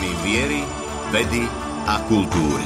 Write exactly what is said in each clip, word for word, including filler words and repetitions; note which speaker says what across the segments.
Speaker 1: témami viery, vedy a kultúry.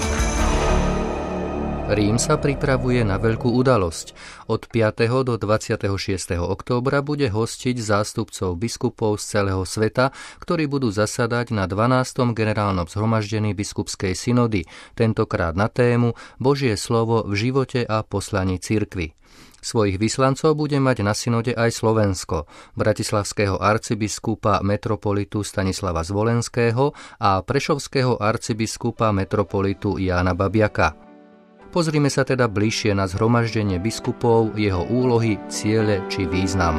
Speaker 2: Rím sa pripravuje na veľkú udalosť. Od piateho do dvadsiateho šiesteho októbra bude hostiť zástupcov biskupov z celého sveta, ktorí budú zasadať na dvanástom generálnom zhromaždení biskupskej synody, tentokrát na tému Božie slovo v živote a poslaní cirkvi. Svojich vyslancov bude mať na synode aj Slovensko, bratislavského arcibiskupa metropolitu Stanislava Zvolenského a prešovského arcibiskupa metropolitu Jána Babiaka. Pozrime sa teda bližšie na zhromaždenie biskupov, jeho úlohy, ciele či význam.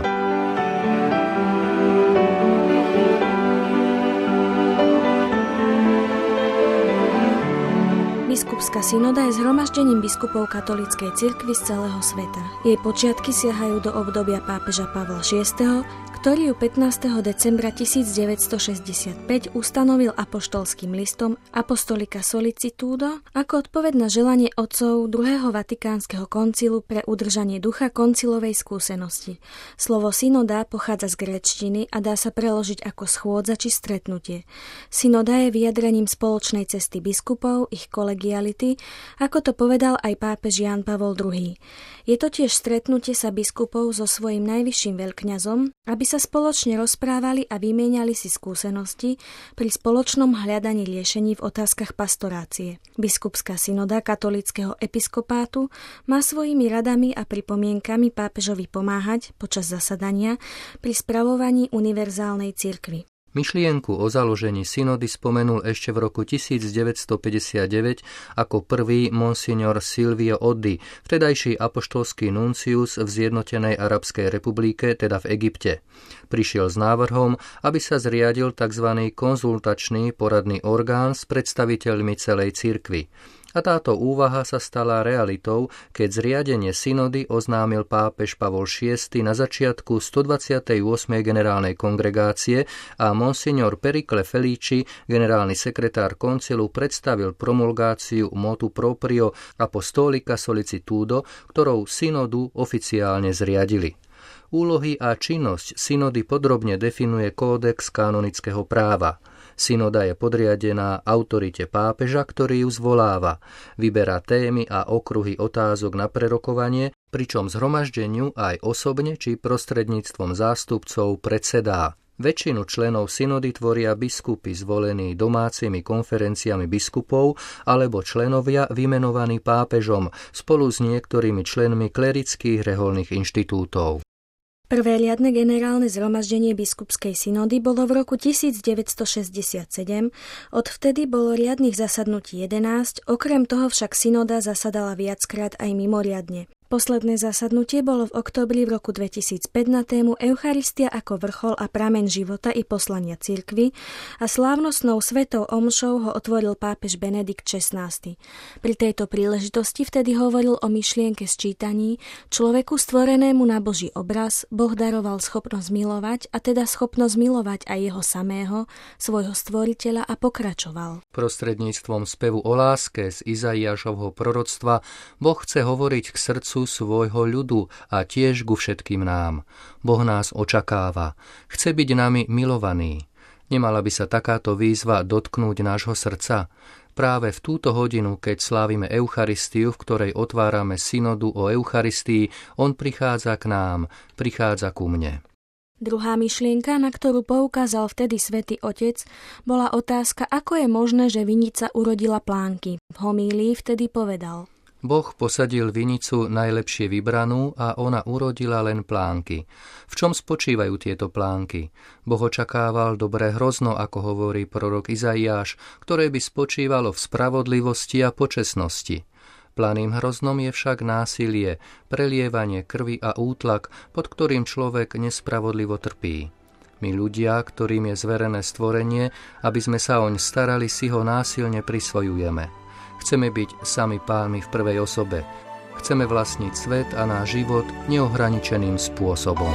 Speaker 3: Biskupská synoda je zhromaždením biskupov katolíckej cirkvi z celého sveta. Jej počiatky siahajú do obdobia pápeža Pavla šiesteho, ktorý ju pätnásteho decembra tisícdeväťstošesťdesiatpäť ustanovil apoštolským listom Apostolika Solicitudo ako odpoveď na želanie otcov druhého vatikánskeho koncilu pre udržanie ducha koncilovej skúsenosti. Slovo synoda pochádza z gréčtiny a dá sa preložiť ako schôdza či stretnutie. Synoda je vyjadrením spoločnej cesty biskupov, ich kolegiality, ako to povedal aj pápež Ján Pavol druhý. Je to tiež stretnutie sa biskupov so svojím najvyšším veľkňazom, aby sa spoločne rozprávali a vymieniali si skúsenosti pri spoločnom hľadaní riešení v otázkach pastorácie. Biskupská synoda katolíckeho episkopátu má svojimi radami a pripomienkami pápežovi pomáhať počas zasadania pri spravovaní univerzálnej cirkvi.
Speaker 2: Myšlienku o založení synody spomenul ešte v roku tisícdeväťstopäťdesiatdeväť ako prvý monsignor Silvio Oddi, vtedajší apoštolský nuncius v Zjednotenej arabskej republike, teda v Egypte. Prišiel s návrhom, aby sa zriadil tzv. Konzultačný poradný orgán s predstaviteľmi celej cirkvi. A táto úvaha sa stala realitou, keď zriadenie synody oznámil pápež Pavol šiesty na začiatku stodvadsiatej ôsmej generálnej kongregácie a monsignor Pericle Felici, generálny sekretár koncilu, predstavil promulgáciu motu proprio Apostolika Solicitudo, ktorou synodu oficiálne zriadili. Úlohy a činnosť synody podrobne definuje kódex kanonického práva. Synoda je podriadená autorite pápeža, ktorý ju zvoláva. Vyberá témy a okruhy otázok na prerokovanie, pričom zhromaždeniu aj osobne či prostredníctvom zástupcov predsedá. Väčšinu členov synody tvoria biskupy zvolení domácimi konferenciami biskupov alebo členovia vymenovaní pápežom spolu s niektorými členmi klerických reholných inštitútov.
Speaker 3: Prvé riadne generálne zhromaždenie biskupskej synody bolo v roku tisícdeväťstošesťdesiatsedem, odvtedy bolo riadnych zasadnutí jedenásť, okrem toho však synoda zasadala viackrát aj mimoriadne. Posledné zasadnutie bolo v októbri v roku dvetisícpäť na tému Eucharistia ako vrchol a prameň života i poslania cirkvi a slávnostnou svetou omšou ho otvoril pápež Benedikt šestnásty. Pri tejto príležitosti vtedy hovoril o myšlienke sčítaní, človeku stvorenému na Boží obraz Boh daroval schopnosť milovať a teda schopnosť milovať aj jeho samého, svojho stvoriteľa a pokračoval.
Speaker 2: Prostredníctvom spevu o láske z Izaiášovho proroctva Boh chce hovoriť k srdcu svojho ľudu a tiež ku všetkým nám. Boh nás očakáva. Chce byť nami milovaný. Nemala by sa takáto výzva dotknúť nášho srdca? Práve v túto hodinu, keď slávime Eucharistiu, v ktorej otvárame synodu o Eucharistii, on prichádza k nám, prichádza ku mne.
Speaker 3: Druhá myšlienka, na ktorú poukázal vtedy Svätý Otec, bola otázka, ako je možné, že vinica urodila plánky. V homílii vtedy povedal:
Speaker 2: Boh posadil vinicu najlepšie vybranú a ona urodila len plánky. V čom spočívajú tieto plánky? Boh očakával dobré hrozno, ako hovorí prorok Izaiáš, ktoré by spočívalo v spravodlivosti a počesnosti. Planým hroznom je však násilie, prelievanie krvi a útlak, pod ktorým človek nespravodlivo trpí. My ľudia, ktorým je zverené stvorenie, aby sme sa oň starali, si ho násilne prisvojujeme. Chceme byť sami pánmi v prvej osobe. Chceme vlastniť svet a náš život neohraničeným spôsobom.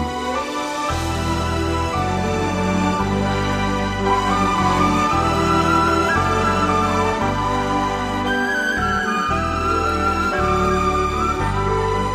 Speaker 3: Ako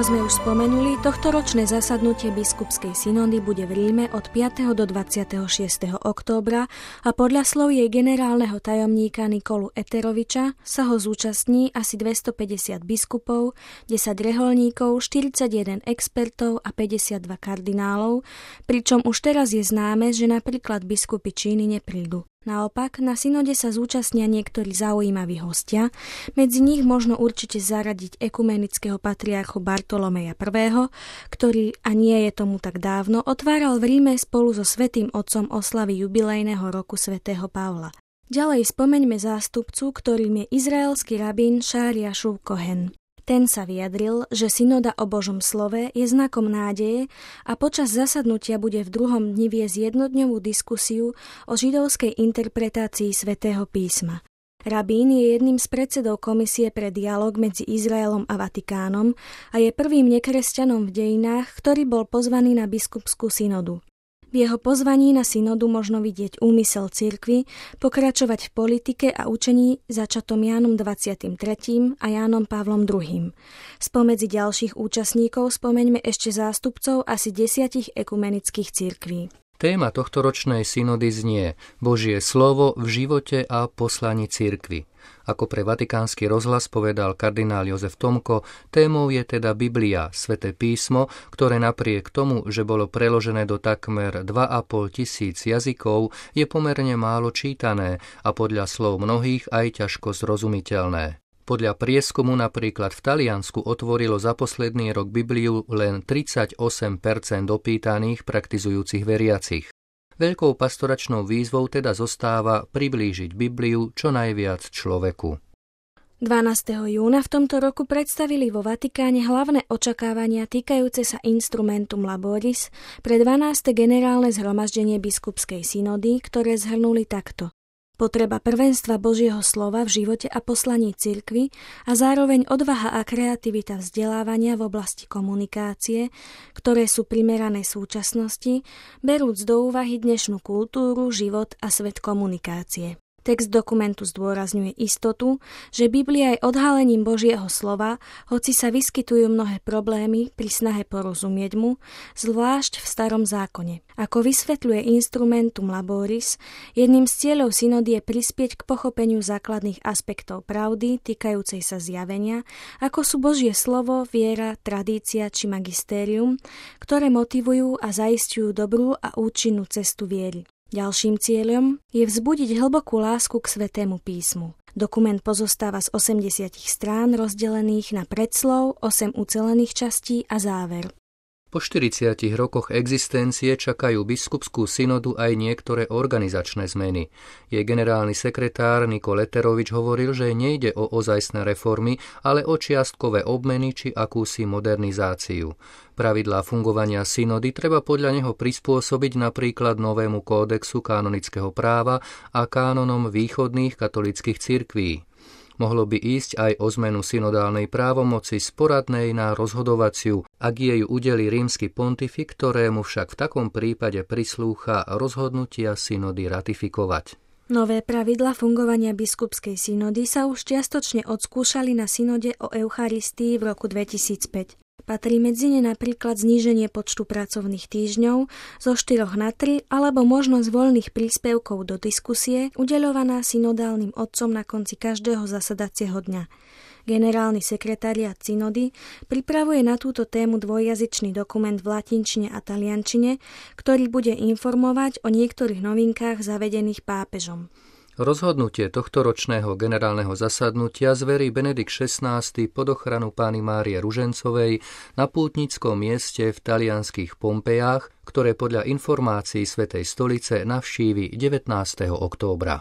Speaker 3: Ako sme už spomenuli, tohtoročné zasadnutie biskupskej synody bude v Ríme od piateho do dvadsiateho šiesteho októbra a podľa slov jej generálneho tajomníka Nikolu Eteroviča sa ho zúčastní asi dvestopäťdesiat biskupov, desať reholníkov, štyridsaťjeden expertov a päťdesiatdva kardinálov, pričom už teraz je známe, že napríklad biskupy Číny neprídu. Naopak, na synode sa zúčastnia niektorí zaujímaví hostia, medzi nich možno určite zaradiť ekumenického patriarchu Bartolomeja I., ktorý, a nie je tomu tak dávno, otváral v Ríme spolu so svätým otcom oslavy jubilejného roku svätého Pavla. Ďalej spomeňme zástupcu, ktorým je izraelský rabín Šár Jašuv Kohen. Ten sa vyjadril, že synoda o Božom slove je znakom nádeje a počas zasadnutia bude v druhom dni viesť jednodňovú diskusiu o židovskej interpretácii svätého písma. Rabín je jedným z predsedov Komisie pre dialóg medzi Izraelom a Vatikánom a je prvým nekresťanom v dejinách, ktorý bol pozvaný na biskupskú synodu. V jeho pozvaní na synodu možno vidieť úmysel cirkvi pokračovať v politike a učení začatom Jánom dvadsiatym tretím a Jánom Pavlom druhým. Spomedzi ďalších účastníkov spomeňme ešte zástupcov asi desiatich ekumenických cirkví.
Speaker 2: Téma tohtoročnej synody znie Božie slovo v živote a poslaní cirkvi. Ako pre Vatikánsky rozhlas povedal kardinál Jozef Tomko, témou je teda Biblia, Sväté písmo, ktoré napriek tomu, že bolo preložené do takmer dva a pol tisíc jazykov, je pomerne málo čítané a podľa slov mnohých aj ťažko zrozumiteľné. Podľa prieskumu napríklad v Taliansku otvorilo za posledný rok Bibliu len tridsaťosem percent opýtaných praktizujúcich veriacich. Veľkou pastoračnou výzvou teda zostáva priblížiť Bibliu čo najviac človeku.
Speaker 3: dvanásteho júna v tomto roku predstavili vo Vatikáne hlavné očakávania týkajúce sa Instrumentum Laboris pre dvanáste generálne zhromaždenie biskupskej synody, ktoré zhrnuli takto. Potreba prvenstva Božieho slova v živote a poslaní cirkvi a zároveň odvaha a kreativita vzdelávania v oblasti komunikácie, ktoré sú primerané súčasnosti, berúc do úvahy dnešnú kultúru, život a svet komunikácie. Text dokumentu zdôrazňuje istotu, že Biblia je odhalením Božieho slova, hoci sa vyskytujú mnohé problémy pri snahe porozumieť mu, zvlášť v Starom zákone. Ako vysvetľuje Instrumentum Laboris, jedným z cieľov synody je prispieť k pochopeniu základných aspektov pravdy týkajúcej sa zjavenia, ako sú Božie slovo, viera, tradícia či magistérium, ktoré motivujú a zaisťujú dobrú a účinnú cestu viery. Ďalším cieľom je vzbudiť hlbokú lásku k Svätému písmu. Dokument pozostáva z osemdesiat strán rozdelených na predslov, osem ucelených častí a záver.
Speaker 2: Po štyridsiatich rokoch existencie čakajú biskupskú synodu aj niektoré organizačné zmeny. Jej generálny sekretár Nikol Eterovič hovoril, že nejde o ozajstné reformy, ale o čiastkové obmeny či akúsi modernizáciu. Pravidlá fungovania synody treba podľa neho prispôsobiť napríklad novému kódexu kanonického práva a kánonom východných katolíckych cirkví. Mohlo by ísť aj o zmenu synodálnej právomoci z poradnej na rozhodovaciu, ak jej udelí rímsky pontifik, ktorému však v takom prípade prislúcha rozhodnutia synody ratifikovať.
Speaker 3: Nové pravidlá fungovania biskupskej synody sa už čiastočne odskúšali na synode o Eucharistii v roku dvetisícpäť. Patrí medzi ne napríklad zníženie počtu pracovných týždňov zo štyroch na tri alebo možnosť voľných príspevkov do diskusie udeľovaná synodálnym otcom na konci každého zasadacieho dňa. Generálny sekretariát synody pripravuje na túto tému dvojjazyčný dokument v latinčine a taliančine, ktorý bude informovať o niektorých novinkách zavedených pápežom.
Speaker 2: Rozhodnutie tohtoročného generálneho zasadnutia zverí Benedikt šestnásty pod ochranu Panny Márie Ružencovej na pútnickom mieste v talianskych Pompejách, ktoré podľa informácií Svätej stolice navštívi devätnásteho októbra.